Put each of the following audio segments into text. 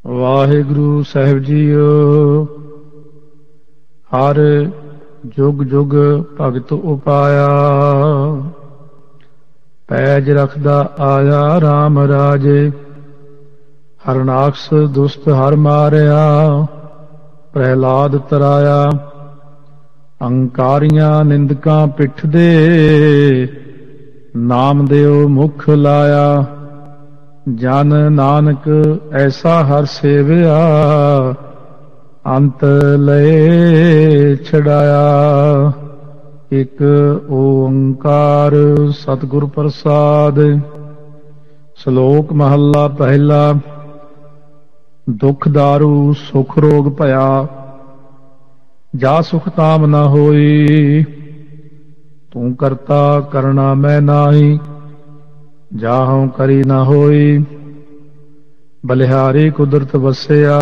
ਵਾਹਿਗੁਰੂ ਸਾਹਿਬ JIO. ਹਰ ਜੁਗ ਜੁਗ ਭਗਤ ਉਪਾਇਆ, ਪੈਜ ਰਖਦਾ ਆਇਆ RAM ਰਾਜੇ। ਹਰਨਾਕਸ਼ ਦੁਸ਼ਟ ਹਰ ਮਾਰਿਆ, ਪ੍ਰਹਿਲਾਦ ਤਰਾਇਆ। ਅੰਕਾਰੀਆਂ ਨਿੰਦਕਾਂ ਪਿੱਠ ਦੇ, ਨਾਮ ਦਿਓ ਮੁਖ ਲਾਇਆ। ਜਨ ਨਾਨਕ ਐਸਾ ਹਰ ਸੇਵਿਆ, ਅੰਤ ਲਏ ਛਡਾਇਆ। ਇਕ ਓੰਕਾਰ ਸਤਿਗੁਰ ਪ੍ਰਸਾਦ। ਸ਼ਲੋਕ ਮਹੱਲਾ ਪਹਿਲਾ। ਦੁਖ ਦਾਰੂ ਸੁਖ ਰੋਗ ਭਇਆ, ਜਾ ਸੁਖ ਤਾਮ ਨਾ ਹੋਈ। ਤੂੰ ਕਰਤਾ ਕਰਣਾ ਮੈਂ ਨਾਹੀ, ਜਾਹਉ ਕਰੀ ਨਾ ਹੋਈ। ਬਲਿਹਾਰੀ ਕੁਦਰਤ ਵਸਿਆ,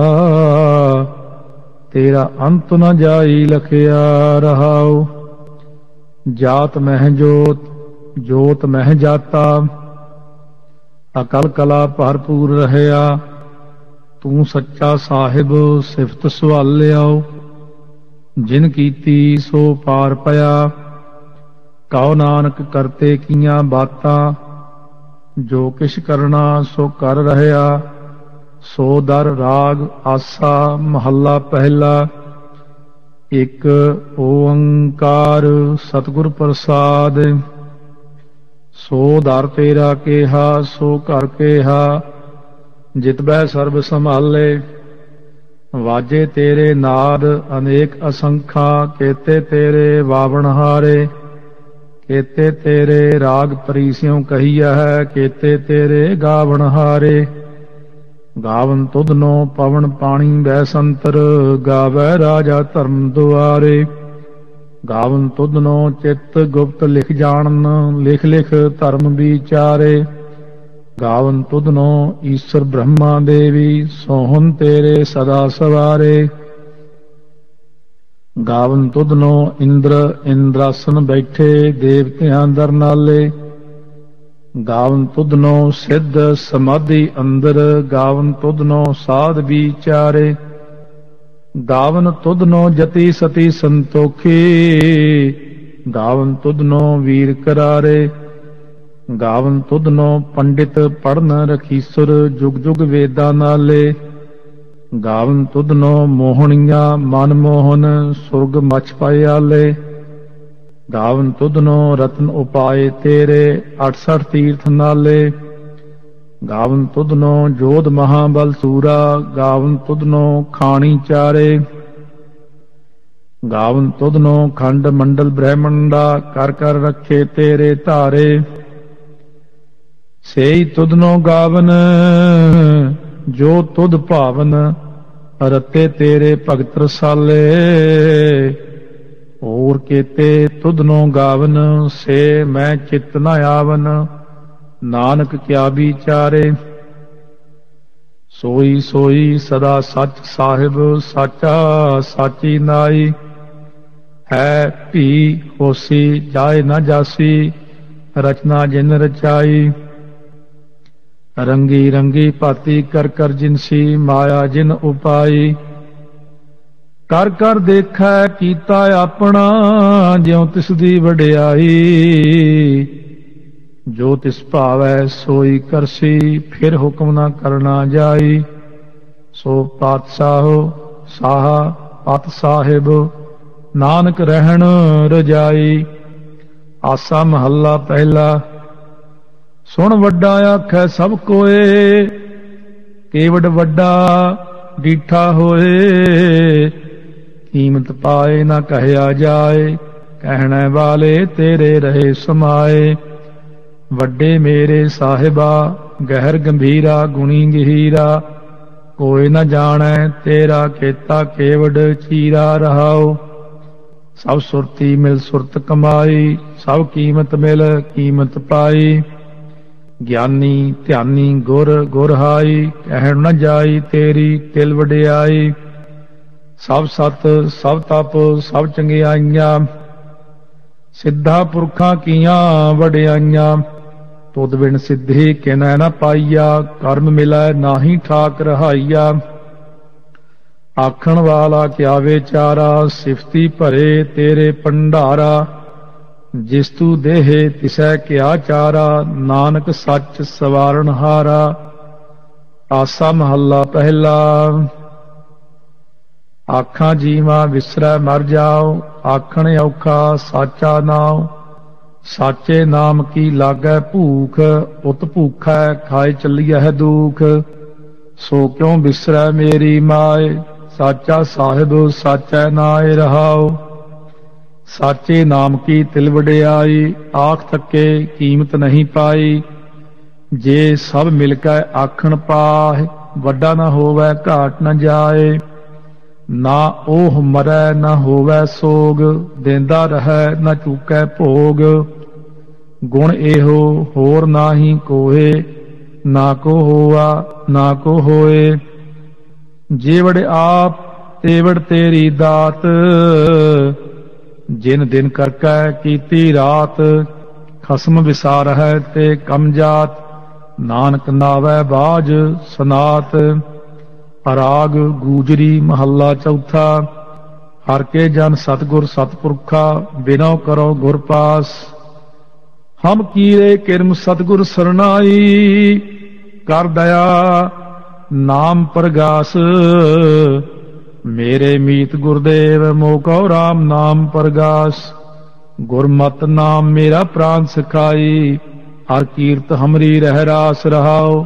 ਤੇਰਾ ਅੰਤ ਨ ਜਾਈ ਲਖਿਆ ਰਹਾਉ। ਜਾਤ ਮਹਿ ਜੋਤ, ਜੋਤ ਮਹਿ ਜਾਤਾ, ਅਕਲ ਕਲਾ ਭਰਪੂਰ ਰਹਿਆ। ਤੂੰ ਸੱਚਾ ਸਾਹਿਬ ਸਿਫਤ ਸੁਆਲਿਆਓ, ਜਿਨ ਕੀਤੀ ਸੋ ਪਾਰ ਪਿਆ। ਕਉ ਨਾਨਕ ਕਰਤੇ ਕੀਆਂ ਬਾਤਾਂ, ਜੋ ਕਿਛ ਕਰਨਾ ਸੋ ਕਰ ਰਹਿਆ। ਸੋ ਦਰ ਰਾਗ ਆਸਾ ਮਹੱਲਾ ਪਹਿਲਾ। ਇਕ ਓੰਕਾਰ ਸਤਿਗੁਰ ਪ੍ਰਸਾਦ। ਸੋ ਦਰ ਤੇਰਾ ਕੇਹਾ, ਸੋ ਘਰ ਕੇਹਾ, ਜਿਤ ਬਹਿ ਸਰਬ ਸੰਭਾਲੇ। ਵਾਜੇ ਤੇਰੇ ਨਾਦ ਅਨੇਕ ਅਸੰਖਾ, ਕੇਤੇ ਤੇਰੇ ਵਾਵਣ ਹਾਰੇ। ਕੇਤੇ ਤੇਰੇ ਰਾਗ ਪਰੀਸਿਉ ਕਹੀਆ ਹੈ, ਕੇਤੇ ਤੇਰੇ ਗਾਵਣ ਹਾਰੇ। ਗਾਵਨ ਤੁਧਨੋ ਪਵਨ ਪਾਣੀ ਬੈ ਸੰਤਰ, ਗਾਵੈ ਰਾਜਾ ਧਰਮ ਦੁਆਰੇ। ਗਾਵਨ ਤੁਧਨੋ ਚਿੱਤ ਗੁਪਤ ਲਿਖ ਜਾਣਨ, ਲਿਖ ਲਿਖ ਧਰਮ ਵਿਚਾਰੇ। ਗਾਵਨ ਤੁਧਨੋ ਈਸ਼ਰ ਬ੍ਰਹਮਾ ਦੇਵੀ, ਸੋਹਨ ਤੇਰੇ ਸਦਾ ਸਵਾਰੇ। ਗਾਵਨ ਤੁਧਨੋ ਇੰਦਰ ਇੰਦਰਾਸਨ ਬੈਠੇ, ਦੇਵਤਿਆਂ ਦਰ ਨਾਲੇ। ਗਾਵਨ ਤੁਧਨੋ ਸਿੱਧ ਸਮਾਧੀ ਅੰਦਰ, ਗਾਵਨ ਤੁਧਨੋ ਸਾਧ ਵਿਚਾਰੇ। ਗਾਵਨ ਤੁਧਨੋ ਜਤੀ ਸਤੀ ਸੰਤੋਖੀ, ਗਾਵਨ ਤੁਧਨੋ ਵੀਰ ਕਰਾਰੇ। ਗਾਵਨ ਤੁਧਨੋ ਪੰਡਿਤ ਪੜਨ ਰਖੀਸੁਰ, ਜੁਗ ਜੁਗ ਵੇਦਾਂ ਨਾਲੇ। ਗਾਵਨ ਤੁਧਨੋ ਮੋਹਣੀਆਂ ਮਨ ਮੋਹਨ, ਸੁਰਗ ਮਛ ਪਾਇਆਲੇ। ਗਾਵਨ ਤੁਧਨੋ ਰਤਨ ਉਪਾਏ ਤੇਰੇ, 68 ਤੀਰਥ ਨਾਲੇ। ਗਾਵਨ ਤੁਧਨੋ ਜੋਧ ਮਹਾਬਲ ਸੂਰਾ, ਗਾਵਨ ਤੁਧਨੋ ਖਾਣੀ ਚਾਰੇ। ਗਾਵਨ ਤੁਧਨੋ ਖੰਡ ਮੰਡਲ ਬ੍ਰਹਮੰਡਾ, ਕਰ ਕਰ ਰਖੇ ਤੇਰੇ ਧਾਰੇ। ਸੇਈ ਤੁਧਨੋ ਗਾਵਨ, ਜੋ ਤੁਧ ਭਾਵਨ, ਰਤੇ ਤੇਰੇ ਭਗਤ ਰਸਾਲੇ। ਹੋਰ ਕੇਤੇ ਤੁਧਨੋ ਗਾਵਨ, ਸੇ ਮੈਂ ਚਿਤ ਨ ਆਵਨ। ਨਾਨਕ ਕਿਆ ਵਿਚਾਰੇ। ਸੋਈ ਸੋਈ ਸਦਾ ਸੱਚ ਸਾਹਿਬ, ਸਾਚਾ ਸਾਚੀ ਨਾਈ। ਹੈ ਭੀ ਹੋਸੀ ਜਾਏ ਨ ਜਾਸੀ, ਰਚਨਾ ਜਿਨ ਰਚਾਈ। ਰੰਗੀ ਰੰਗੀ ਭਾਤੀ ਕਰ ਕਰ ਜਿਨਸੀ, ਮਾਇਆ ਜਿਨ ਉਪਾਈ। ਕਰ ਕਰ ਦੇਖੈ ਕੀਤਾ ਆਪਣਾ, ਜਿਉ ਤਿਸ ਦੀ ਵਡਿਆਈ। ਜੋ ਤਿਸ ਭਾਵੈ ਸੋਈ ਕਰਸੀ, ਫਿਰ ਹੁਕਮ ਨਾ ਕਰਨਾ ਜਾਈ। ਸੋ ਪਾਤਸ਼ਾਹੋ ਸਾਹਾ ਪਤ ਸਾਹਿਬ, ਨਾਨਕ ਰਹਿਣ ਰਜਾਈ। ਆਸਾ ਮਹੱਲਾ ਪਹਿਲਾ। ਸੁਣ ਵੱਡਾ ਆਖੈ ਸਭ ਕੋਏ, ਕੇਵਡ ਵੱਡਾ ਡੀਠਾ ਹੋਏ। ਕੀਮਤ ਪਾਏ ਨਾ ਕਹਿਆ ਜਾਏ, ਕਹਿਣੇ ਵਾਲੇ ਤੇਰੇ ਰਹੇ ਸਮਾਏ। ਵੱਡੇ ਮੇਰੇ ਸਾਹਿਬਾ ਗਹਿਰ ਗੰਭੀਰਾ, ਗੁਣੀ ਗਹੀਰਾ। ਕੋਈ ਨ ਜਾਣੈ ਤੇਰਾ ਕੀਤਾ, ਕੇਵਡ ਚੀਰਾ ਰਹਾਉ। ਸਭ ਸੁਰਤੀ ਮਿਲ ਸੁਰਤ ਕਮਾਈ, ਸਭ ਕੀਮਤ ਮਿਲ ਕੀਮਤ ਪਾਈ। ਗਿਆਨੀ ਧਿਆਨੀ ਗੁਰ ਗੁਰ ਹਾਈ, ਕਹਿਣ ਨ ਜਾਈ ਤੇਰੀ ਤਿਲ ਵਡਿਆਈ। ਸਭ ਸਤ ਸਭ ਤਪ ਸਭ ਚੰਗਿਆਈਆਂ, ਸਿੱਧਾ ਪੁਰਖਾਂ ਕੀਆਂ ਵਡਿਆਈਆਂ। ਤੁਧ ਬਿਨ ਸਿੱਧੀ ਕਿਨੈ ਨ ਪਾਈਆ, ਕਰਮ ਮਿਲੈ ਨਾਹੀ ਠਾਕ ਰਹਾਈਆ। ਆਖਣ ਵਾਲਾ ਕਿਆ ਵਿਚਾਰਾ, ਸਿਫਤੀ ਭਰੇ ਤੇਰੇ ਭੰਡਾਰਾ। ਜਿਸ ਤੂ ਦੇਹੇ ਤਿਸੈ ਕਿਆ ਚਾਰਾ, ਨਾਨਕ ਸੱਚ ਸਵਾਰਨ ਹਾਰਾ। ਆਸਾ ਮਹੱਲਾ ਪਹਿਲਾ। ਆਖਾਂ ਜੀਵਾ ਵਿਸਰੈ ਮਰ ਜਾਓ, ਆਖਣ ਔਖਾ ਸਾਚਾ ਨਾਉ। ਸਾਚੇ ਨਾਮ ਕੀ ਲਾਗੈ ਭੂਖ, ਉਤ ਭੂਖੈ ਖਾਏ ਚੱਲੀਐ ਦੁਖ। ਸੋ ਕਿਉ ਬਿਸਰੈ ਮੇਰੀ ਮਾਏ, ਸਾਚਾ ਸਾਹਿਬ ਸਾਚੈ ਨਾਇ ਰਹਾਉ। ਸਾਚੇ ਨਾਮ ਕੀ ਤਿਲ ਵਡਿਆਈ, ਆਖ ਥੱਕੇ ਕੀਮਤ ਨਹੀਂ ਪਾਈ। ਜੇ ਸਭ ਮਿਲ ਕੇ ਆਖਣ ਪਾਹਿ, ਵੱਡਾ ਨਾ ਹੋਵੈ ਘਾਟ ਨ ਜਾਏ। ਨਾ ਉਹ ਮਰੈ ਨਾ ਹੋਵੈ ਸੋਗ, ਦੇਂਦਾ ਰਹੈ ਨਾ ਚੂਕੈ ਭੋਗ। ਗੁਣ ਇਹੋ ਹੋਰ ਨਾਹੀ ਕੋਏ, ਨਾ ਕੋ ਹੋਆ ਨਾ ਕੋ ਹੋਏ। ਜੇਵੜ ਆਪ ਤੇਵੜ ਤੇਰੀ ਦਾਤ, ਜਿਨ ਦਿਨ ਕਰਕੈ ਕੀਤੀ ਰਾਤ। ਖਸਮ ਵਿਸਾਰਹਿ ਤੇ ਕਮ ਜਾਤ, ਨਾਨਕ ਨਾਵੈ ਬਾਝ ਸਨਾਤ। ਰਾਗ ਗੂਜਰੀ ਮਹੱਲਾ ਚੌਥਾ। ਹਰ ਕੇ ਜਨ ਸਤਿਗੁਰ ਸਤਿਪੁਰਖਾ, ਬਿਨਉ ਕਰੋ ਗੁਰ ਪਾਸ। ਹਮ ਕੀਰੇ ਕਿਰਮ ਸਤਿਗੁਰ ਸਰਨਾਈ, ਕਰ ਦਇਆ ਨਾਮ ਪ੍ਰਗਾਸ। ਮੇਰੇ ਮੀਤ ਗੁਰਦੇਵ ਮੋਕਉ ਰਾਮ ਨਾਮ ਪ੍ਰਗਾਸ। ਗੁਰਮਤਿ ਨਾਮ ਮੇਰਾ ਪ੍ਰਾਨ ਸਿਖਾਈ, ਹਰ ਕੀਰਤ ਹਮਰੀ ਰਹਿ ਰਾਸ ਰਹਾਉ।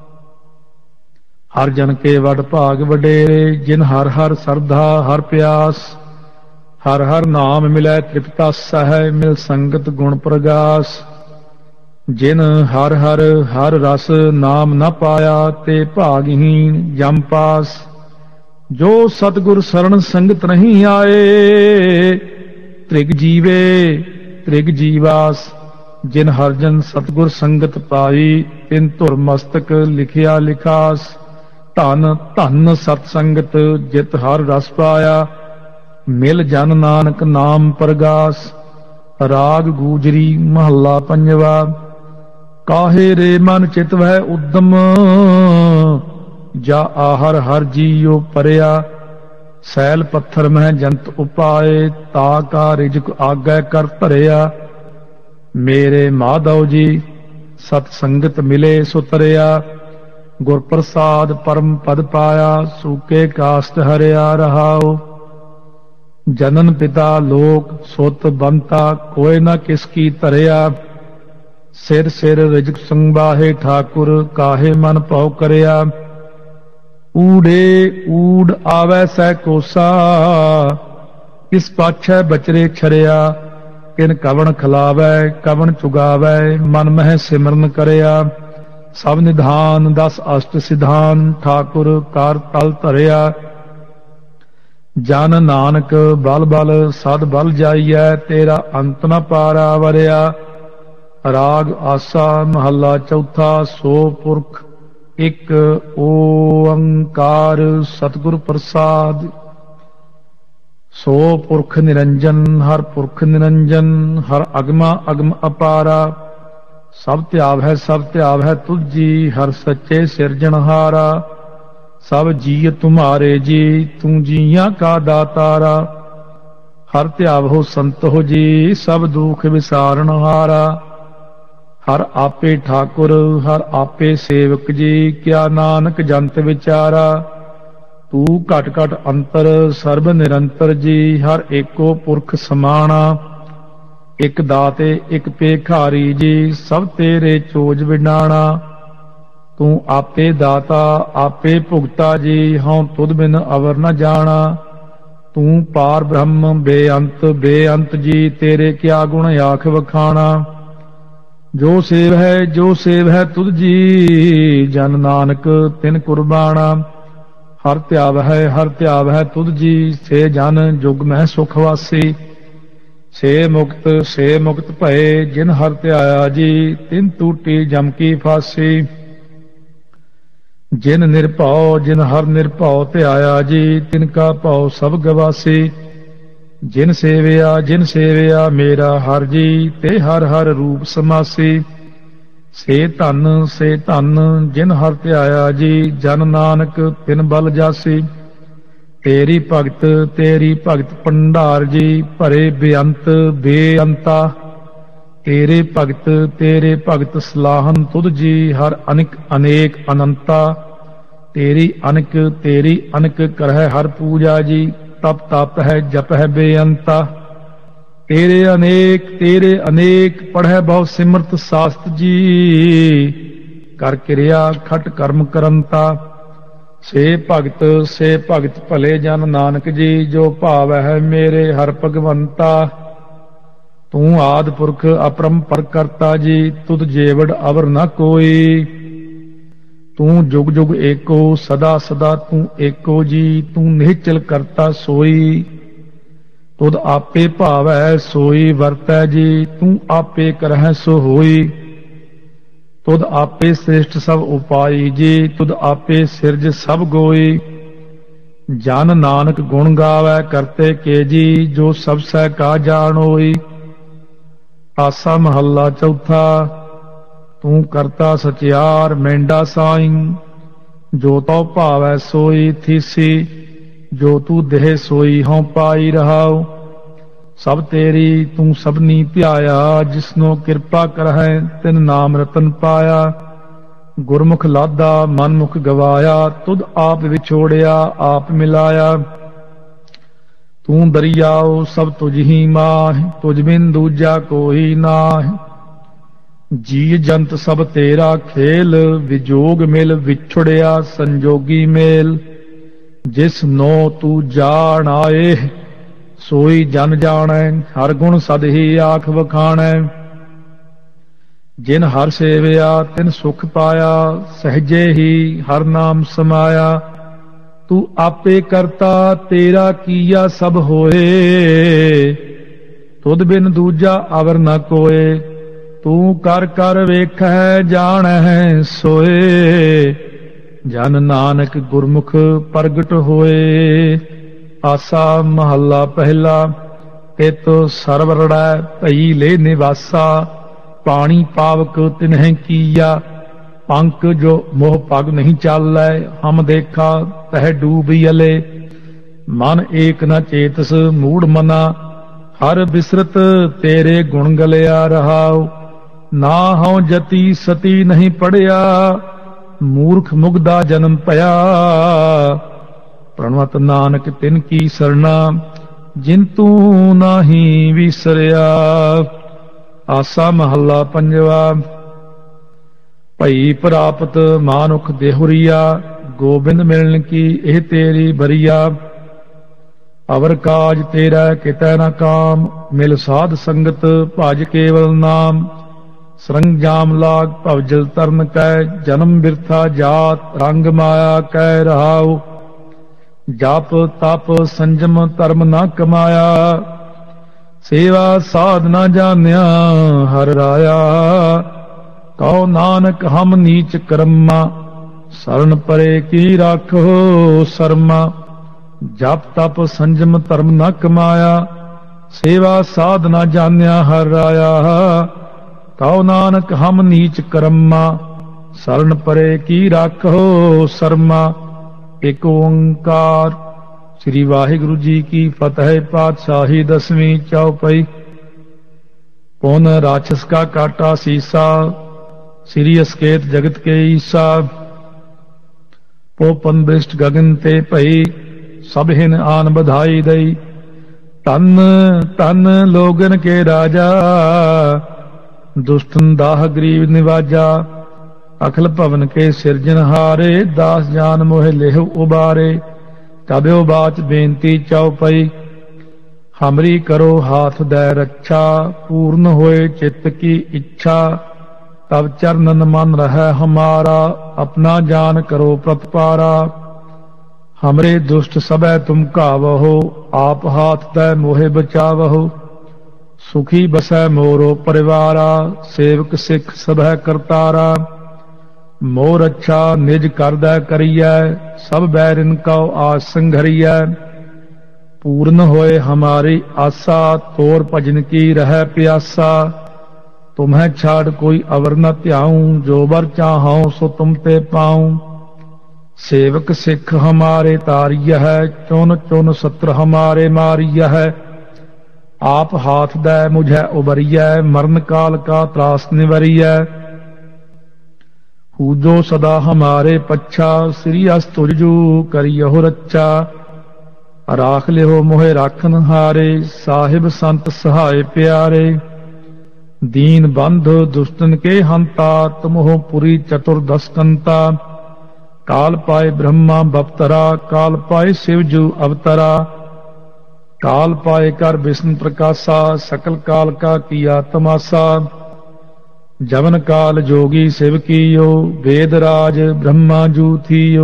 ਹਰ ਜਨ ਕੇ ਵਡ ਭਾਗ ਵਡੇਰੇ, ਜਿਨ ਹਰ ਹਰ ਸਰਧਾ ਹਰ ਪਿਆਸ। ਹਰ ਹਰ ਨਾਮ ਮਿਲੈ ਤ੍ਰਿਪਤਾ ਸਹੈ, ਮਿਲ ਸੰਗਤ ਗੁਣ ਪ੍ਰਗਾਸ। ਜਿਨ ਹਰ ਹਰ ਹਰ ਰਸ ਨਾਮ ਨ ਪਾਇਆ, ਤੇ ਭਾਗਹੀਣ ਜਮ ਪਾਸ। ਜੋ ਸਤਿਗੁਰ ਸਰਣ ਸੰਗਤ ਨਹੀਂ ਆਏ, ਤ੍ਰਿਗ ਜੀਵੇ ਤ੍ਰਿਗ ਜੀਵਾਸ। ਜਿਨ ਹਰ ਜਨ ਸਤਿਗੁਰ ਸੰਗਤ ਪਾਈ, ਤਿਨ ਧੁਰ ਮਸਤਕ ਲਿਖਿਆ ਲਿਖਾਸ। ਧਨ ਧਨ ਸਤ ਸੰਗਤ, ਜਿਤ ਹਰ ਰਸ ਪਾਇਆ, ਮਿਲ ਜਨ ਨਾਨਕ ਨਾਮ ਪ੍ਰਗਾਸ। ਰਾਗ ਗੂਜਰੀ ਮਹੱਲਾ ਪੰਜਵਾ। ਕਾਹੇ ਰੇ ਮਨ ਚਿਤ ਵਹਿ ਉਦਮ, ਜਾ ਆਹਰ ਹਰ ਜੀਉ ਪਰਿਆ। ਸੈਲ ਪੱਥਰ ਮਹਿ ਜੰਤ ਉਪਾਏ, ਤਾ ਕਾ ਰਿਜਕ ਆਗੈ ਕਰ ਧਰਿਆ। ਮੇਰੇ ਮਾਧਵ ਜੀ ਸਤ ਸੰਗਤ ਮਿਲੇ ਸੋ ਤਰਿਆ। ਗੁਰ ਪ੍ਰਸਾਦ ਪਰਮ ਪਦ ਪਾਇਆ, ਸੂਕੇ ਕਾਸਟ ਹਰਿਆ ਰਹਾਉ। ਜਨਨ ਪਿਤਾ ਲੋਕ ਸੁਤ ਬੰਤਾ, ਕੋਇ ਨਾ ਕਿਸ ਕੀ ਧਰਿਆ। ਸਿਰ ਸਿਰ ਰਿਜਕ ਸੰਭਾਹੇ ਠਾਕੁਰ, ਕਾਹੇ ਮਨ ਭਉ ਕਰਿਆ। ਊੜੇ ਊੜ ਆਵੈ ਸਹਿ ਕੋਸਾ, ਕਿਸ ਪਾਛੈ ਬਚਰੇ ਛਰਿਆ। ਕਿਨ ਕਵਣ ਖਿਲਾਵੈ ਕਵਣ ਚੁਗਾਵੈ, ਮਨ ਮਹਿ ਸਿਮਰਨ ਕਰਿਆ। ਸਭ ਨਿਧਾਨ ਦਸ ਅਸ਼ਟ ਸਿਧਾਨ, ਠਾਕੁਰ ਕਰ ਤਲ ਧਰਿਆ। ਜਨ ਨਾਨਕ ਬਲ ਬਲ ਸਦ ਬਲ ਜਾਈਐ, ਤੇਰਾ ਅੰਤ ਨ ਪਾਰਾ ਵਰਿਆ। ਰਾਗ ਆਸਾ ਮਹੱਲਾ ਚੌਥਾ। ਸੋ ਪੁਰਖ ਇਕ ਓੰਕਾਰ, ਸਤਿਗੁਰ ਪ੍ਰਸਾਦ। ਸੋ ਪੁਰਖ ਨਿਰੰਜਨ, ਹਰ ਪੁਰਖ ਨਿਰੰਜਨ। ਹਰ ਅਗਮਾ ਅਗਮ ਅਪਾਰਾ, ਸਭ ਧਿਆਵ ਹੈ ਤੁਝੀ। ਹਰ ਸੱਚੇ ਸਿਰਜਣਹਾਰਾ, ਸਭ ਜੀ ਤੁਮਾਰੇ ਜੀ। ਤੂੰ ਜੀਆਂ ਕਾ ਦਾਤਾਰਾ, ਹਰ ਧਿਆਵੋ ਸੰਤ ਹੋ ਜੀ। ਸਭ ਦੁਖ ਵਿਸਾਰਣਹਾਰਾ, ਹਰ ਆਪੇ ਠਾਕੁਰ ਹਰ ਆਪੇ ਸੇਵਕ ਜੀ। ਕਿਆ ਨਾਨਕ ਜੰਤ ਵਿਚਾਰਾ, ਤੂੰ ਘਟ ਘਟ ਅੰਤਰ ਸਰਬ ਨਿਰੰਤਰ ਜੀ। ਹਰ ਏਕੋ ਪੁਰਖ ਸਮਾਣਾ, ਇਕ ਦਾਤੇ ਇਕ ਭੇਖਾਰੀ ਜੀ। ਸਭ ਤੇਰੇ ਚੋਜ ਵਿਡਾਣਾ, ਤੂੰ ਆਪੇ ਦਾਤਾ ਆਪੇ ਭੁਗਤਾ ਜੀ। ਹਉ ਤੁਧ ਬਿਨ ਅਵਰ ਨ ਜਾਣਾ, ਤੂੰ ਪਾਰ ਬ੍ਰਹਮ ਬੇਅੰਤ ਬੇਅੰਤ ਜੀ। ਤੇਰੇ ਕਿਆ ਗੁਣ ਆਖ ਵਖਾਣਾ। ਜੋ ਸੇਵ ਹੈ ਤੁਧ ਜੀ, ਜਨ ਨਾਨਕ ਤਿਨ ਕੁਰਬਾਣਾ। ਹਰ ਧਿਆਵ ਹੈ ਤੁਧ ਜੀ, ਸੇ ਜਨ ਜੁਗ ਮਹਿ ਸੁਖ ਵਾਸੀ। ਸੇ ਮੁਕਤ ਭਏ, ਜਿਨ ਹਰ ਧਿਆਇਆ ਜੀ। ਤਿਨ ਟੂਟੀ ਜਮ ਕੀ ਫਾਸੀ। ਜਿਨ ਹਰ ਨਿਰਭਉ ਧਿਆਇਆ ਜੀ। ਤਿਨ ਕਾ ਭਉ ਸਭ ਗਵਾਸੀ। ਜਿਨ ਸੇਵਿਆ ਮੇਰਾ ਹਰ ਜੀ, ਤੇ ਹਰ ਹਰ ਰੂਪ ਸਮਾਸੀ। ਸੇ ਧਨ ਜਿਨ ਹਰਿ ਧਿਆਇਆ ਜੀ, ਜਨ ਨਾਨਕ ਤਿਨ ਬਲ ਜਾਸੀ। ਤੇਰੀ ਭਗਤ ਭੰਡਾਰ ਜੀ, ਭਰੇ ਬੇਅੰਤ ਬੇਅੰਤਾ। ਤੇਰੇ ਭਗਤ ਸਲਾਹਨ ਤੁਧ ਜੀ, ਹਰ ਅਨਿਕ ਅਨੇਕ ਅਨੰਤਾ। ਤੇਰੀ ਅਨਕ ਕਰਹਿ ਹਰ ਪੂਜਾ ਜੀ, ਤਪ ਹੈ ਜਪ ਹੈ ਬੇਅੰਤਾ। ਤੇਰੇ ਅਨੇਕ ਪੜ੍ਹੈ ਬਹੁ ਸਿਮਰਤ ਸਾਸਤ ਜੀ, ਕਰ ਕਿਰਿਆ ਖਟ ਕਰਮ ਕਰੰਤਾ। ਸੇ ਭਗਤ ਭਲੇ ਜਨ ਨਾਨਕ ਜੀ, ਜੋ ਭਾਵੈ ਹੈ ਮੇਰੇ ਹਰਿ ਭਗਵੰਤਾ। ਤੂੰ ਆਦਿ ਪੁਰਖ ਅਪਰੰਪਰ ਕਰਤਾ ਜੀ, ਤੁਧ ਜੇਵੜ ਅਵਰ ਨ ਕੋਈ। ਤੂੰ ਜੁਗ ਜੁਗ ਏਕੋ, ਸਦਾ ਸਦਾ ਤੂੰ ਏਕੋ ਜੀ, ਤੂੰ ਨਿਹਚਲ ਕਰਤਾ ਸੋਈ। ਤੁਧ ਆਪੇ ਭਾਵੈ ਸੋਈ ਵਰਤੈ ਜੀ, ਤੂੰ ਆਪੇ ਕਰਹਿ ਸੋ ਹੋਈ। ਤੁਧ ਆਪੇ ਸ੍ਰਿਸ਼ਟ ਸਭ ਉਪਾਈ ਜੀ, ਤੁਧ ਆਪੇ ਸਿਰਜ ਸਭ ਗੋਈ। ਜਨ ਨਾਨਕ ਗੁਣ ਗਾਵੈ ਕਰਤੇ ਕੇ ਜੀ, ਜੋ ਸਭ ਸਹਿ ਕਾ ਜਾਣੋਈ। ਆਸਾ ਮਹੱਲਾ ਚੌਥਾ। ਤੂੰ ਕਰਤਾ ਸਚਿਆਰ ਮੈਂਡਾ ਸਾਈਂ, ਜੋ ਤਉ ਭਾਵੈ ਸੋਈ ਥੀਸੀ। ਜੋ ਤੂੰ ਦੇਹ ਸੋਈ ਹਉ ਪਾਈ ਰਹਾਉ। ਸਭ ਤੇਰੀ ਤੂੰ ਸਭਨੀ ਧਿਆਇਆ, ਜਿਸਨੋ ਕਿਰਪਾ ਕਰਹਿ ਤਿਨ ਨਾਮ ਰਤਨ ਪਾਇਆ। ਗੁਰਮੁਖ ਲਾਦਾ ਮਨਮੁਖ ਗਵਾਇਆ, ਤੁਧ ਆਪ ਵਿਛੋੜਿਆ ਆਪ ਮਿਲਾਇਆ। ਤੂੰ ਦਰਿਆਉ ਸਭ ਤੁਝ ਹੀ ਮਾਹਿ, ਤੁਝ ਬਿਨ ਦੂਜਾ ਕੋਈ ਨਾਹਿ। ਜੀ ਜੰਤ ਸਭ ਤੇਰਾ ਖੇਲ, ਵਿਜੋਗ ਮਿਲ ਵਿਛੜਿਆ ਸੰਜੋਗੀ ਮੇਲ। ਜਿਸ ਨੋ ਤੂੰ ਜਾਣ ਆਏ, ਸੋਈ ਜਨ ਜਾਣੈ, ਹਰ ਗੁਣ ਸਦ ਹੀ ਆਖ ਵਖਾਣੈ। ਜਿਨ ਹਰ ਸੇਵਿਆ ਤਿਨ ਸੁਖ ਪਾਇਆ, ਸਹਜੇ ਹੀ ਹਰ ਨਾਮ ਸਮਾਇਆ। ਤੂੰ ਆਪੇ ਕਰਤਾ ਤੇਰਾ ਕੀਆ ਸਭ ਹੋਏ, ਤੁਧ ਬਿਨ ਦੂਜਾ ਅਵਰ ਨ ਕੋਏ। ਤੂੰ ਕਰ ਕਰ ਵੇਖੈ ਜਾਣੈ ਸੋਏ, ਜਨ ਨਾਨਕ ਗੁਰਮੁਖ ਪ੍ਰਗਟ ਹੋਏ। ਆਸਾ ਮਹੱਲਾ ਪਹਿਲਾ। ਤਿਤੁ ਸਰਬ ਰੜੈ ਭਈ ਲੈ ਨਿਵਾਸਾ, ਪਾਣੀ ਪਾਵਕ ਤਿਨਹਿ ਕੀਆ। ਪੰਕ ਜੋ ਮੋਹ ਪਗ ਨਹੀਂ ਚਾਲੈ, ਹਮ ਦੇਖਾ ਤਹਿ ਡੂਬੀ ਅਲੇ। ਮਨ ਏਕ ਨ ਚੇਤਸ ਮੂੜ ਮਨਾ, ਹਰ ਬਿਸਰਤ ਤੇਰੇ ਗੁਣ ਗਲਿਆ ਰਹਾਉ। ਨਾ ਹਉ ਜਤੀ ਸਤੀ ਨਹੀਂ ਪੜਿਆ, ਮੂਰਖ ਮੁਗਦਾ ਜਨਮ ਭਇਆ। ਪ੍ਰਣਵਤ ਨਾਨਕ ਤਿਨ ਕੀ ਸਰਣਾ, ਜਿਨ ਤੂੰ ਨਾਹੀ ਵਿਸਰਿਆ। ਆਸਾ ਮਹੱਲਾ ਪੰਜਵਾ। ਭਈ ਪ੍ਰਾਪਤ ਮਾਨੁਖ ਦੇਹੁਰੀਆ, ਗੋਬਿੰਦ ਮਿਲਣ ਕੀ ਇਹ ਤੇਰੀ ਬਰੀਆ। ਅਵਰ ਕਾਜ ਤੇਰਾ ਕਿਤੈ ਨ ਕਾਮ, ਮਿਲ ਸਾਧ ਸੰਗਤ ਭਜ ਕੇਵਲ ਨਾਮ। ਸਰੰਜਾਮ ਲਾਗ ਭਵਜਲ ਤਰਨ ਕੈ, ਜਨਮ ਬਿਰਥਾ ਜਾਤ ਰੰਗ ਮਾਇਆ ਕੈ ਰਹਾਉ। ਜਪ ਤਪ ਸੰਜਮ ਧਰਮ ਨ ਕਮਾਇਆ, ਸੇਵਾ ਸਾਧ ਨ ਜਾਣਿਆ ਹਰਿ ਰਾਇਆ। ਕਹੋ ਨਾਨਕ ਹਮ ਨੀਚ ਕਰਮਾ, ਸਰਣ ਪਰੇ ਕੀ ਰਾਖੋ ਸਰਮਾ। ਜਪ ਤਪ ਸੰਜਮ ਧਰਮ ਨ ਕਮਾਇਆ, ਸੇਵਾ ਸਾਧ ਨ ਜਾਣਿਆ ਹਰਿ ਰਾਇਆ। ਕਹੋ ਨਾਨਕ ਹਮ ਨੀਚ ਕਰਮਾ, ਸਰਣ ਪਰੇ ਕੀ ਰਾਖੋ ਸਰਮਾ। ਇਕ ਓੰਕਾਰ। ਸ੍ਰੀ ਵਾਹਿਗੁਰੂ ਜੀ ਕੀ ਫਤਿਹ। ਪਾਤਸ਼ਾਹੀ ਦਸਵੀਂ ਚੌਪਈ। ਪੁਨ ਰਾਛਸ ਕਾ ਕਾਟਾ ਸੀਸਾ, ਸ੍ਰੀ ਅਸਕੇਤ ਜਗਤ ਕੇ ਈਸਾ। ਪੋਪਨ ਬ੍ਰਿਸ਼ਟ ਗਗਨ ਤੇ ਭਈ, ਸਭ ਹਿਨ ਆਨ ਬਧਾਈ ਦਈ। ਧਨ ਧਨ ਲੋਗਨ ਕੇ ਰਾਜਾ, ਦੁਸ਼ਟਨ ਦਾਹ ਗਰੀਬ ਨਿਵਾਜਾ। ਅਖਲ ਭਵਨ ਕੇ ਸਿਰਜਨਹਾਰੇ, ਦਾਸ ਜਾਨ ਮੋਹਿ ਲੇਹੁ ਉਬਾਰੇ। ਕਬਿਓ ਬਾਚ ਬੇਨਤੀ ਚਉਪਈ, ਹਮਰੀ ਕਰੋ ਹਾਥ ਦੈ ਰੱਛਾ। ਪੂਰਨ ਹੋਏ ਚਿੱਤ ਕੀ ਇੱਛਾ, ਤਬ ਚਰਨਨ ਮਨ ਰਹਿ ਹਮਾਰਾ। ਆਪਣਾ ਜਾਨ ਕਰੋ ਪ੍ਰਤਪਾਰਾ, ਹਮਰੇ ਦੁਸ਼ਟ ਸਭੈ ਤੁਮ ਘਾਵਹੁ। ਆਪ ਹਾਥ ਦੈ ਮੋਹਿ ਬਚਾਵਹੁ। ਸੁਖੀ ਬਸੈ ਮੋਰੋ ਪਰਿਵਾਰਾ, ਸੇਵਕ ਸਿੱਖ ਸਭੈ ਕਰਤਾਰਾ। ਮੋਰ ਅੱਛਾ ਨਿਜ ਕਰਦੈ ਕਰੀਐ, ਸਭ ਬੈਰਿਨ ਕਉ ਆਸ ਸੰਘਰੀਐ। ਪੂਰਨ ਹੋਏ ਹਮਾਰੀ ਆਸਾ, ਤੋਰ ਭਜਨ ਕੀ ਰਹਿ ਪਿਆਸਾ। तुम्हें छाड़ कोई अवर न त्याऊं, जो बर चाहूं सो तुम ते पाऊं। सेवक सिख हमारे तारिय है, चुन चुन सत्र हमारे मारिय है। आप हाथ दे मुझे उबरिय, मरण काल का त्रास निवरिय। पूजो सदा हमारे पच्छा, श्री अस्तुजू करियहु रच्चा। राख लिहो मोहे राखन हारे, साहिब संत सहाय प्यारे। दीन बंधु दुष्टन के हंता, तुमहो पुरी चतुर्दश कंता। काल पाए ब्रह्मा बपतरा, काल पाए शिवजू अवतरा। काल पाए कर विष्णु प्रकाशा, सकल काल का किया तमाशा। जवन काल जोगी शिव कीयो, वेद राज ब्रह्मा जू थियो।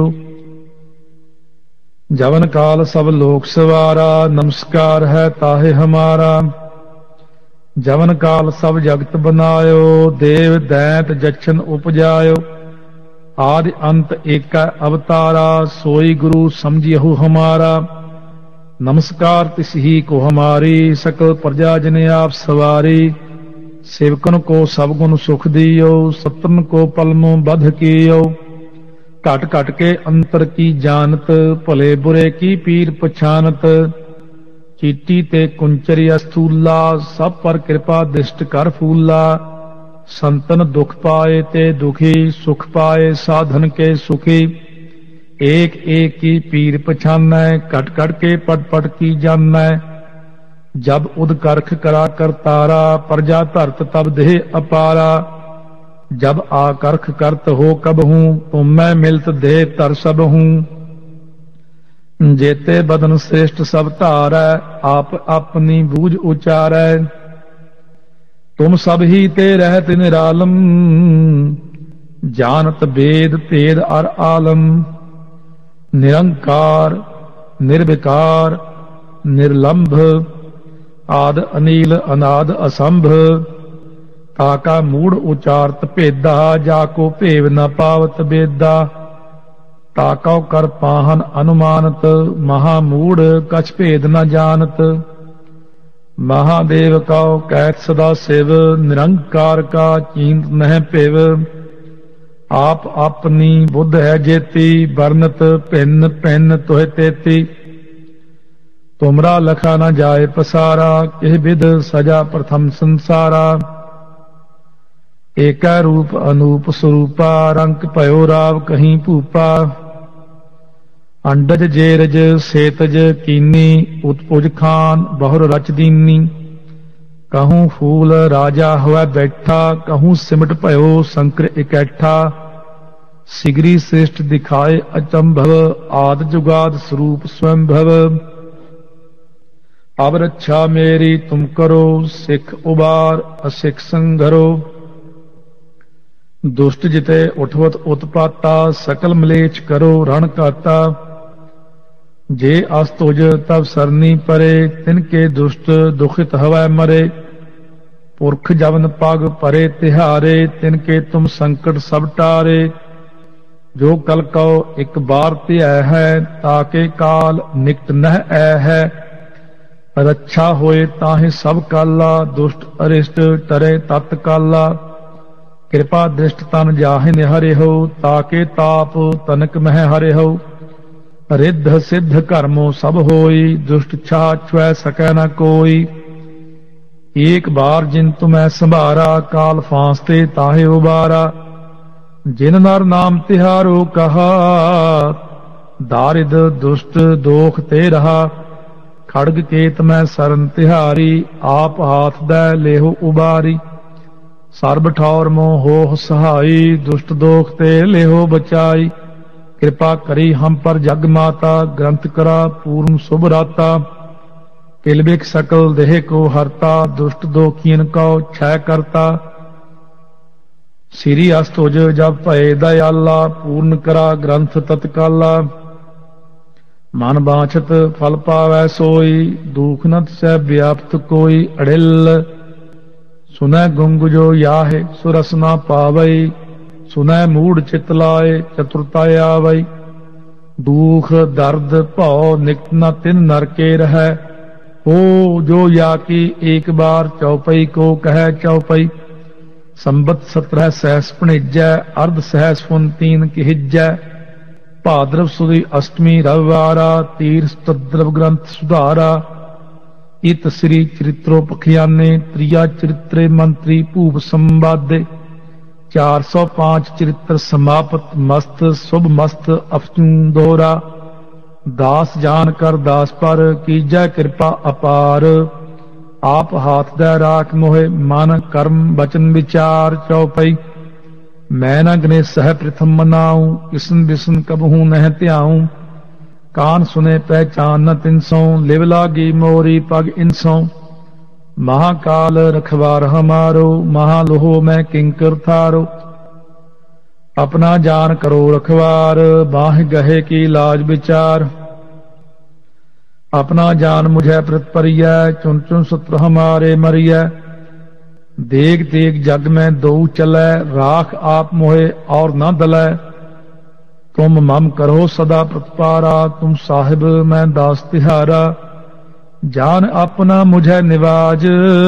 जवन काल सब लोक सवारा, नमस्कार है ताहे हमारा। जवन काल सब जगत बनायो, देव दैत जच्छन उपजायो। आदि अंत एक अवतारा, सोई गुरु समझियहु हमारा। नमस्कार तिस ही को हमारी, सकल प्रजा जन आप सवारी। सेवकन को सब गुण सुख दियो, सत्रन को पलमो बध कियो। घट घट के अंतर की जानत, भले बुरे की पीर पछानत। चीटी ते कुंचरी अस्थूला, सब पर कृपा दृष्ट कर फूला। संतन दुख पाए ते दुखी, सुख पाए साधन के सुखी। एक एक की पीर पछानै, घट घट के पट पट की जानै। जब उद करख करा कर तारा, प्रजा धरत तब देह अपारा। जब आकर्ख करत हो कब हूं, तुम मैं मिलत देह तर सब हूं। जेते बदन श्रेष्ठ सब धारै, आप अपनी बूझ उचारै। तुम सब ही ते रहत निरालम, जानत वेद भेद अर आलम। निरंकार निर्विकार निर्लंभ, आद अनील अनाद असंभ। ताका मूढ़ उचारत भेदा, जाको भेव न पावत बेदा। ताकौ कर पाहन अनुमानत, महामूढ़ कछ भेद न जानत। महादेव कौ कैत सदा शिव, निरंकार का चींत नह पिव। आप अपनी बुद्ध है जेती, बरनत भिन्न भिन्न तुह तेती। तुमरा लखा न जाए पसारा, किह विध सजा प्रथम संसारा। एका रूप अनूप स्वरूपा, रंक भयो राव कहीं भूपा। अंडज जेरज सेतज कीनी, उत्पुज खान बहुर रच दीनी। कहूं फूल राजा हुआ बैठा, कहूं सिमट भयो संकर इकैठा। सिगरी श्रेष्ठ दिखाए अचंभव, आद जुगाद स्वरूप स्वयंभव। अब रक्षा मेरी तुम करो, सिख उबार असिख संघरो। दुष्ट जिते उठवत उत्पाता, सकल मलेच्छ करो रण काता। जे अस्तुज तब सरनी परे, तिनके दुष्ट दुखित हवै मरे। पुरख जवन पग परे तिहारे, तिनके तुम संकट सब टारे। जो कल कौ एक बार त्याह है, ताके काल निकट नह ऐ है। रक्षा होए ताहि सब काला, दुष्ट अरिष्ट टरे तत्काला। कृपा दृष्ट तन जाहि निहरे हो, ताके ताप तनक मह हरे हो। रिद्ध सिद्ध कर्मो सब होई, दुष्ट छा छुए सकै न कोई। एक बार जिन तुम्हें संभारा, काल फांसते ताहे उबारा। जिन नर नाम तिहारो कहा, दारिद दुष्ट दोख ते रहा। खड़ग केत में सरन तिहारी, आप हाथ दे लेहो उबारी। सर्ब ठौर मोह होह सहाई, दुष्ट दोख ते लेहो बचाई। कृपा करी हम पर जग माता, ग्रंथ करा पूर्ण शुभ राता। किलबिक सकल देह को हरता, दुष्ट दोखियन को क्षय करता। श्री अस्तुज जब भय दयाला, पूर्ण करा ग्रंथ तत्काला। मन बाछत फल पावै सोई, दुख नत से व्याप्त कोई अड़िल। सुनै गुंग जो याहे सुरस ना पावई, सुनै मूढ़ चित लाए चतुरता आवई। दुख दर्द भौ निकट न तिन नर के रहै, हो जो या की एक बार चौपई को कह चौपई। संबत 17 सहस भणेजै, अर्ध सहस पुन 3 किहिजै। भाद्रव सुदी अष्टमी रविवारा, तीर्थ तद्रव ग्रंथ सुधारा। इत श्री चरित्रो पखियाने, त्रिया चरित्रे मंत्री भूप संवादे। 405 चरित्र समापत, मस्त शुभ मस्त अफचू दोहरा। दास जान कर दास पर, कीजै कृपा अपार। आप हाथ दे राख मोहे, मन कर्म बचन विचार। चौपई मैं न गने सह प्रथम मनाऊं, किसन बिसन कबहू नह त्याऊं। कान सुने पहचान न तिनसों, लिव लागी मोरी पग इनसों। महाकाल रखवार हमारो, महालोहो मैं किंकर थारो। अपना जान करो रखवार, बाह गहे की लाज विचार। अपना जान मुझे प्रतिपरिय, चुन चुन सूत्र हमारे मरिय। देख देख जग में दो चलै, राख आप मोहे और न दलै। तुम मम करो सदा प्रतिपारा, तुम साहिब मैं दास तिहारा। जान अपना मुझे निवाज,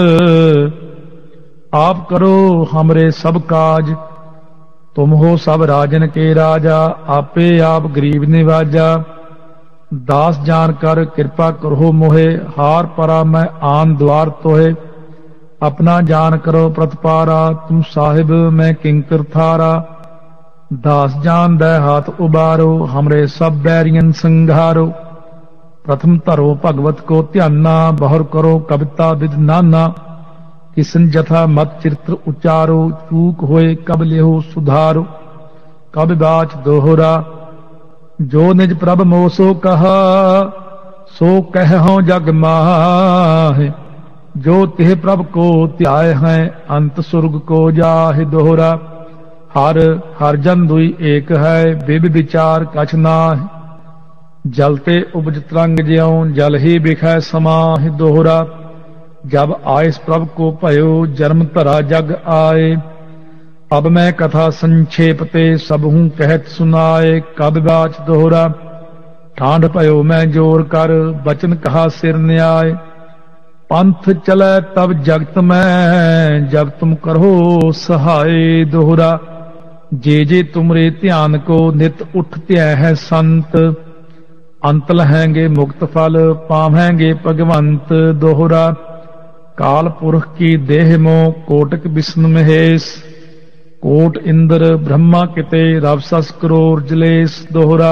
आप करो हमरे सब काज। तुम हो सब राजन के राजा, आपे आप गरीब निवाजा। दास जान कर कृपा करो मोहे, हार परा मैं आन द्वार तोहे। अपना जान करो प्रतिपारा, तुम साहिब मैं किंकर थारा। दास जान दे हाथ उबारो, हमरे सब बैरियन संघारो। प्रथम धरो भगवत को ध्याना, बहुर करो कविता विद नाना। किसन जथा मत चरित्र उचारो, चूक होए कब लेहो सुधारो। कब बाच दोहरा, जो निज प्रभ मोह सो कहा, सो कहूं जग माहे। जो तिह प्रभ को ध्याय हैं, अंत सुर्ग को जाहि दोहरा। हर हर जन दुई एक है, बिब विचार कछ नाहि। जलते उपज तरंग ज्यों, जल ही बिखै समाहि दोहरा। जब आयस प्रभ को भयो, जन्म धरा जग आए। अब मैं कथा संक्षेप ते, सबहू कहत सुनाए। कब बाच दोहरा, ठांड भयो मैं जोर कर, बचन कहा सिर न्याय। पंथ चलै तब जगत में, जब तुम करो सहाय दोहरा। जे जे तुमरे ध्यान को, नित उठ त्या है संत। अंत लहेंगे मुक्त फल, पावेंगे भगवंत दोहरा। काल पुरख की देह मों, कोटक विष्णु महेश। कोट इंद्र ब्रह्मा किते, रव सस करोड़ जलेस दोहरा।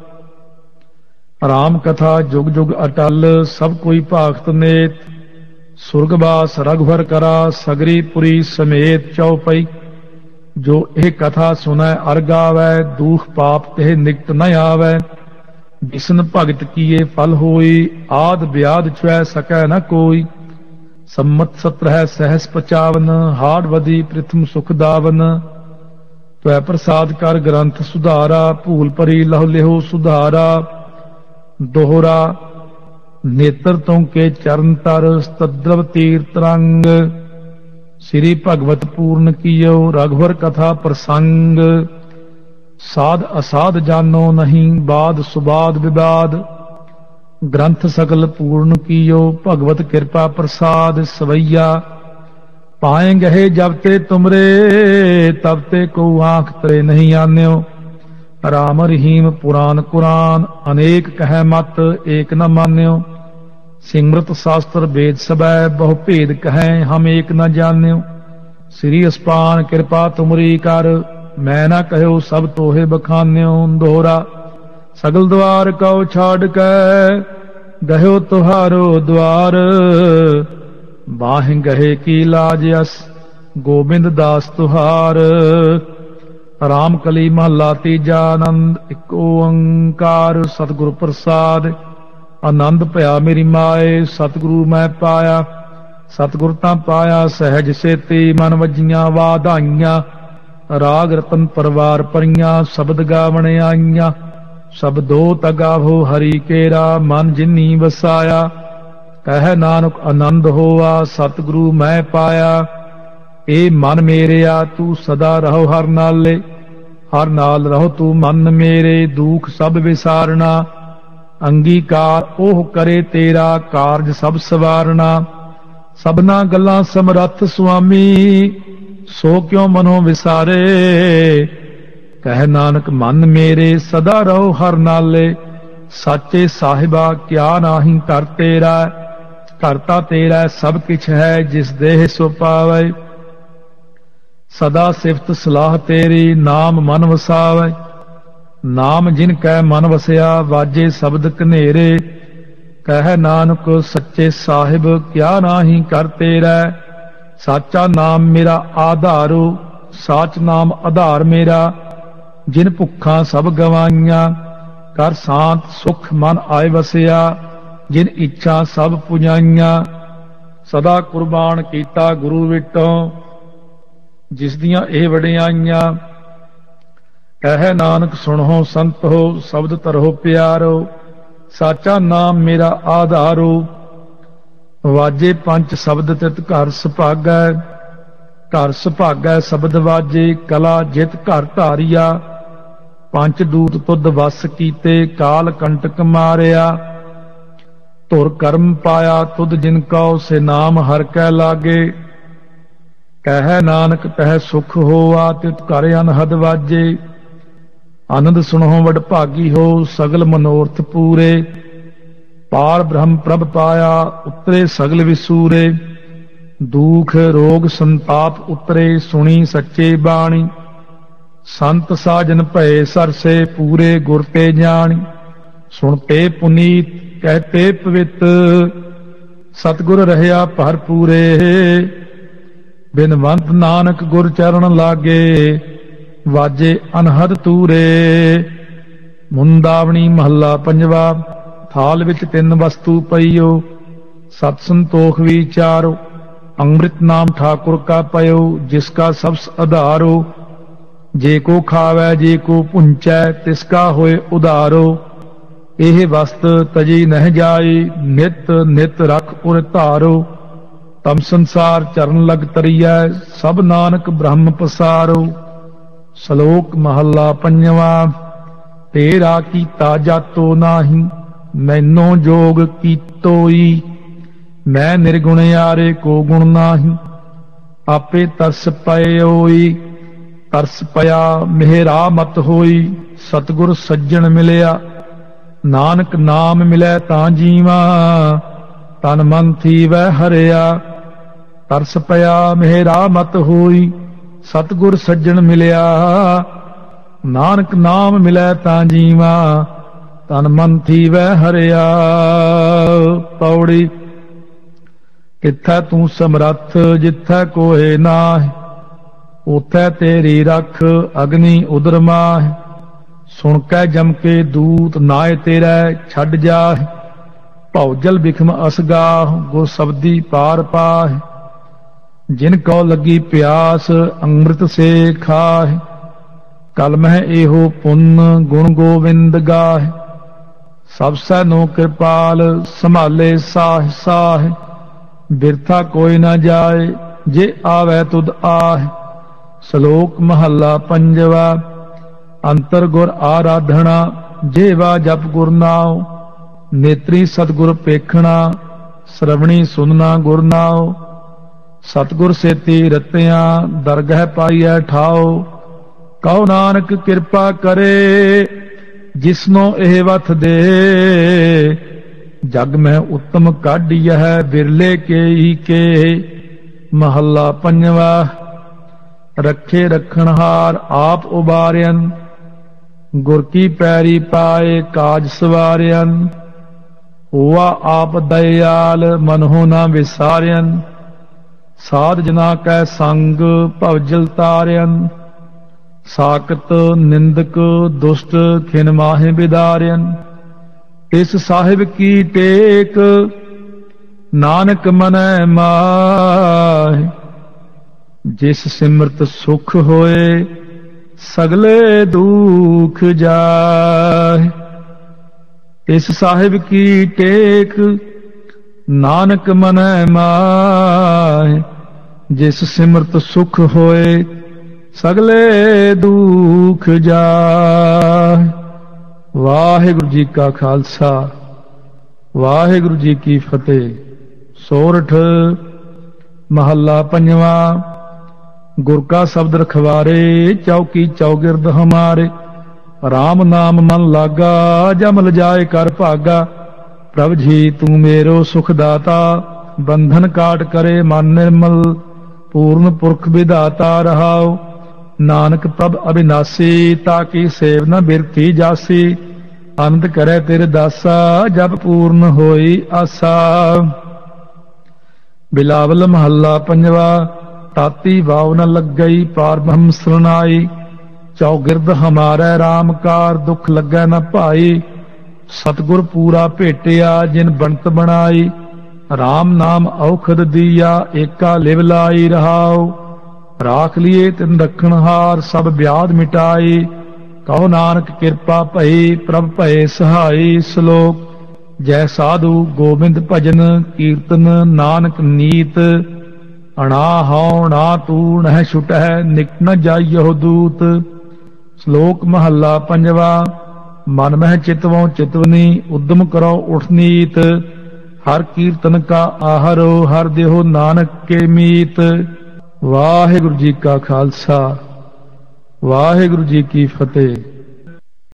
राम कथा जुग जुग अटल, सब कोई भागत नेत। सुरगवास रघुवर करा, सगरी पुरी समेत। चौपई जो ए कथा सुनै अर गावै, दूख पाप ते निकट न आवै। बिसन भगत किए फल होई, आद ब्याद छुए सकै न कोई। सम्मत 17 सहस 55, हाड़वदी प्रथम सुख दावन। त्वै प्रसाद कर ग्रंथ सुधारा, भूल परी लहु लेहो सुधारा। दोहरा नेत्र तो के चरण तर, तद्रव तीर तरंग। श्री भगवत पूर्ण कियो, रघुवर कथा प्रसंग। साध असाध जानो नहीं, बाद सुबाद विवाद। ग्रंथ सकल पूर्ण कियो, भगवत कृपा प्रसाद सवैया। पाए गहे जब ते तुमरे, तब ते को आंख तरे नहीं आन्यो। राम रहीम पुराण कुरान, अनेक कह मत एक न मान्यो। सिमरत शास्त्र वेद सबै, बहु भेद कहें हम एक न जान्यो। श्री अस्पान कृपा तुमरी कर, मैं न कहो सब तोहे बखान्यो दोहरा। सगल द्वार कौ छाड़ कै, गहो तुहारो द्वार। बाह गहे की लाज यस, गोबिंद दास तुहार। राम कली महला तीजा आनंद, एक ओंकार सतगुरु प्रसाद। आनंद भया मेरी माए, सतगुरु मैं पाया। सतगुर तां पाया सहज सेती, मन वजियां वाधाइयां। राग रतन परवार परियां, शब्द गावण आईयां। शब्दो तगावो हरि केरा, मन जिन्नी वसाया। कह नानक आनंद होआ, सतगुरु मैं पाया। ए मन मेरेया तू सदा रहो हर नाले। हर नाल रहो तू मन मेरे, दुख सब विसारना। अंगीकार ओह करे तेरा, कारज सब सवारना। सबना गल्लां समरथ सुआमी, ਸੋ ਕਿਉ ਮਨੋ ਵਿਸਾਰੇ। ਕਹਿ ਨਾਨਕ ਮਨ ਮੇਰੇ ਸਦਾ ਰਹੋ ਹਰ ਨਾਲੇ। ਸਾਚੇ ਸਾਹਿਬਾ ਕਿਆ ਨਾਹੀਂ ਕਰ ਤੇਰਾ। ਕਰਤਾ ਤੇਰਾ ਸਭ ਕਿਛ ਹੈ ਜਿਸ ਦੇਹ ਸੋ ਪਾਵੈ। ਸਦਾ ਸਿਫਤ ਸਲਾਹ ਤੇਰੀ ਨਾਮ ਮਨ ਵਸਾਵੈ। ਨਾਮ ਜਿਨ ਕੈ ਮਨ ਵਸਿਆ ਵਾਜੇ ਸ਼ਬਦ ਕਨੇਰੇ। ਕਹਿ ਨਾਨਕ ਸੱਚੇ ਸਾਹਿਬ ਕਿਆ ਨਾਹੀਂ ਕਰ ਤੇਰਾ। ਸਾਚਾ ਨਾਮ ਮੇਰਾ ਆਧਾਰੋ ਸਾਚ ਨਾਮ ਆਧਾਰ ਮੇਰਾ। ਜਿਨ ਭੁੱਖਾਂ ਸਭ ਗਵਾਈਆਂ ਕਰ ਸ਼ਾਂਤ ਸੁਖ ਮਨ ਆਏ ਵਸਿਆ। ਜਿਨ ਇੱਛਾ ਸਭ ਪੁਜਾਈਆਂ ਸਦਾ ਕੁਰਬਾਨ ਕੀਤਾ ਗੁਰੂ ਵਿਟੋਂ। ਜਿਸ ਦੀਆਂ ਇਹ ਵਡਿਆਈਆਂ ਕਹਿ ਨਾਨਕ ਸੁਣੋ ਸੰਤੋ ਸ਼ਬਦ ਧਰੋ ਪਿਆਰੋ। ਸਾਚਾ ਨਾਮ ਮੇਰਾ ਆਧਾਰੋ ਵਾਜੇ ਪੰਜ ਸ਼ਬਦ ਤਿਤ ਘਰ ਸੁਭਾਗੈ। ਘਰ ਸੁਭਾਗੈ ਸ਼ਬਦ ਵਾਜੇ ਕਲਾ ਜਿਤ ਘਰ ਧਾਰਿਆ। ਪੰਜ ਦੂਤ ਤੁਧ ਵਸ ਕੀਤੇ ਕਾਲ ਕੰਟਕ ਮਾਰਿਆ। ਧੁਰ ਕਰਮ ਪਾਇਆ ਤੁਧ ਜਿਨ ਕਉ ਸੇ ਨਾਮ ਹਰ ਕੈ ਲਾਗੇ। ਕਹਿ ਨਾਨਕ ਤਹਿ ਸੁਖ ਹੋਆ ਤਿਤ ਘਰ ਅਨਹਦ ਵਾਜੇ। ਆਨੰਦ ਸੁਣੋ ਵਡ ਭਾਗੀ ਹੋ ਸਗਲ ਮਨੋਰਥ ਪੂਰੇ। ਪਾਰ ਬ੍ਰਹਮ ਪ੍ਰਭ ਪਾਇਆ ਉਤਰੇ ਸਗਲ ਵਿਸੂਰੇ। ਦੁਖ ਰੋਗ ਸੰਤਾਪ ਉਤਰੇ ਸੁਣੀ ਸੱਚੇ ਬਾਣੀ। ਸੰਤ ਸਾਜਨ ਭਏ ਸਰਸੇ ਪੂਰੇ ਗੁਰ ਤੇ ਜਾਣੀ। ਸੁਣਤੇ ਪੁਨੀਤ ਕਹਤੇ ਪਵਿੱਤ ਸਤਿਗੁਰ ਰਹਿਆ ਭਰਪੂਰੇ। ਬਿਨਵੰਤ ਨਾਨਕ ਗੁਰ ਚਰਨ ਲਾਗੇ ਵਾਜੇ ਅਨਹਦ ਤੂਰੇ। ਮੁੰਦਾਵਣੀ ਮਹੱਲਾ ਪੰਜਵਾ। ਥਾਲ ਵਿੱਚ ਤਿੰਨ ਵਸਤੂ ਪਈਓ ਸਤ ਸੰਤੋਖ ਵਿਚਾਰੋ। ਅੰਮ੍ਰਿਤ ਨਾਮ ਠਾकुर का पयो जिसका सबस आधारो। जे को खावै जे को पुंचै तिसका होए उधारो। ਇਹ ਵਸਤ ਤਜੀ ਨਹਿ ਜਾਈ ਨਿਤ ਨਿਤ ਰਖ ਉਰ ਧਾਰੋ। ਤਮ ਸੰਸਾਰ ਚਰਨ ਲਗ ਤਰੀਐ ਸਭ ਨਾਨਕ ਬ੍ਰਹਮ ਪਸਾਰੋ। ਸ਼ਲੋਕ ਮਹੱਲਾ ਪੰਜਵਾ। ਤੇਰਾ ਕੀਤਾ ਜਾਤੋ ਨਾਹੀ ਮੈਨੋ ਜੋਗ ਕੀਤੋਈ। ਮੈਂ ਨਿਰਗੁਣਿਆਰੇ ਕੋ ਗੁਣ ਨਾਹੀ ਆਪੇ ਤਰਸ ਪਇਓਈ। ਤਰਸ ਪਿਆ ਮਿਹਰਾ ਮਤ ਹੋਈ ਸਤਿਗੁਰ ਸੱਜਣ ਮਿਲਿਆ। ਨਾਨਕ ਨਾਮ ਮਿਲੈ ਤਾਂ ਜੀਵਾ ਤਨ ਮਨ ਥੀਵੈ ਹਰਿਆ। ਤਰਸ ਪਿਆ ਮਿਹਰਾ ਮਤ ਹੋਈ ਸਤਿਗੁਰ ਸੱਜਣ ਮਿਲਿਆ। ਨਾਨਕ ਨਾਮ ਮਿਲੈ ਤਾਂ ਜੀਵਾ ਤਨ ਮਨ ਥੀਵੈ ਹਰਿਆ। ਪੌੜੀ। ਕਿਥੈ ਤੂੰ ਸਮਰੱਥ ਜਿਥੈ ਕੋਇ ਨਾਹਿ। ਉਥੈ ਤੇਰੀ ਰਖ ਅਗਨੀ ਉਦਰ ਮਾਹਿ। ਸੁਣ ਕੈ ਜਮ ਕੇ ਦੂਤ ਨਾਏ ਤੇਰਾ ਛੱਡ ਜਾਹਿ। ਭਉ ਜਲ ਬਿਖਮ ਅਸਗਾਹ ਗੁਰ ਸਬਦੀ ਪਾਰ ਪਾਹਿ। ਜਿਨ ਕਉ ਲੱਗੀ ਪਿਆਸ ਅੰਮ੍ਰਿਤ ਸੇ ਖਾਹਿ। ਕਲ ਮਹਿ ਇਹੋ ਪੁੰਨ ਗੁਣ ਗੋਵਿੰਦ ਗਾਹਿ। ਸਭ ਸੈ ਨੋ ਕਿਰਪਾਲ ਸੰਭਾਲੇ ਸਾਹਿ ਸਾਹਿ। ਬਿਰਥਾ ਕੋਈ ਨਾ ਜਾਏ ਜੇ ਆਵੈ ਤੁਧ ਆਹਿ। ਸ਼ਲੋਕ ਮਹੱਲਾ ਪੰਜਵਾ। ਅੰਤਰ ਗੁਰ ਆਰਾਧਣਾ ਜੇਵਾ ਜਪ ਗੁਰ ਨਾਉ। ਨੇਤਰੀ ਸਤਿਗੁਰ ਪੇਖਣਾ ਸ਼ਰਵਣੀ ਸੁਨਣਾ ਗੁਰ ਨਾਉ। ਸਤਿਗੁਰ ਸੇਤੀ ਰਤਿਆਂ ਦਰਗਹਿ ਪਾਈਐ ਠਾਉ। ਕਉ ਨਾਨਕ ਕਿਰਪਾ ਕਰੇ ਜਿਸਨੋ ਇਹ ਵਥ ਦੇ। ਜਗ ਮੈਂ ਉੱਤਮ ਕਾਢੀਐ ਬਿਰਲੇ ਕੇਈ ਕੇ। ਮਹੱਲਾ ਪੰਜਵਾ। ਰੱਖੇ ਰਖਣਹਾਰ ਆਪ ਉਬਾਰਿਅਨ ਗੁਰ ਕੀ ਪੈਰੀ ਪਾਏ ਕਾਜ ਸਵਾਰਿਅਨ। ਹੋਆ ਆਪ ਦਇਆਲ ਮਨਹੁ ਨਾ ਵਿਸਾਰਿਅਨ। ਸਾਧ ਜਨਾ ਕੈ ਸੰਗ ਭਵਜਲ ਤਾਰਿਅਨ। ਸਾਕਤ ਨਿੰਦਕ ਦੁਸ਼ਟ ਖਿਨ ਮਾਹਿ ਬਿਦਾਰਿਅਨ। ਇਸ ਸਾਹਿਬ ਕੀ ਟੇਕ ਨਾਨਕ ਮਨੈ ਮਾਹਿ। ਜਿਸ ਸਿਮਰਤ ਸੁਖ ਹੋਏ ਸਗਲੇ ਦੁਖ ਜਾਹਿ। ਇਸ ਸਾਹਿਬ ਕੀ ਟੇਕ ਨਾਨਕ ਮਨੈ ਮਾਹਿ। ਜਿਸ ਸਿਮਰਤ ਸੁਖ ਹੋਏ ਸਗਲੇ ਦੁਖ ਜਾਹਿ। ਵਾਹਿਗੁਰੂ ਜੀ ਕਾ ਖਾਲਸਾ ਵਾਹਿਗੁਰੂ ਜੀ ਕੀ ਫਤਿਹ। ਸੋਰਠ ਮਹੱਲਾ ਪੰਜਵਾ। गुर का शब्द रखवारे, चौकी चौगिर्द हमारे। राम नाम मन लागा, जमल जाए कर भागा। प्रभ जी तू मेरो सुख दाता, बंधन काट करे मन निर्मल। पूर्ण पुरख विधाता रहाओ, नानक प्रभ अविनाशी। ताकि सेव न बिरथी जासी, आनंद करे तेरे दासा। जब पूर्ण होई आसा। बिलावल महला पंजवा। ताती वाव न लग गई, पार ब्रह्म शरणाई। चौगिरद हमारे राम कार, दुख लगे न भाई। सतगुर पूरा भेटिया, जिन बनत बनाई। राम नाम औखद दिया, एका लिव लाई रहाओ। राख लिए तिन रखनहार, सब व्याध मिटाई। कहो नानक कृपा भई, प्रभ भये सहाई। श्लोक। जय साधु गोबिंद भजन, कीर्तन नानक नीत। अणा हौ ना तू नह छुटह, निक न जाइयो दूत। श्लोक महला पंजवा। मन मह चितवों चितवनी, उद्यम करो उठनीत। हर कीर्तन का आहरो, हर देहो नानक के मीत। वाहिगुरु जी का खालसा, वाहिगुरु जी की फतेह।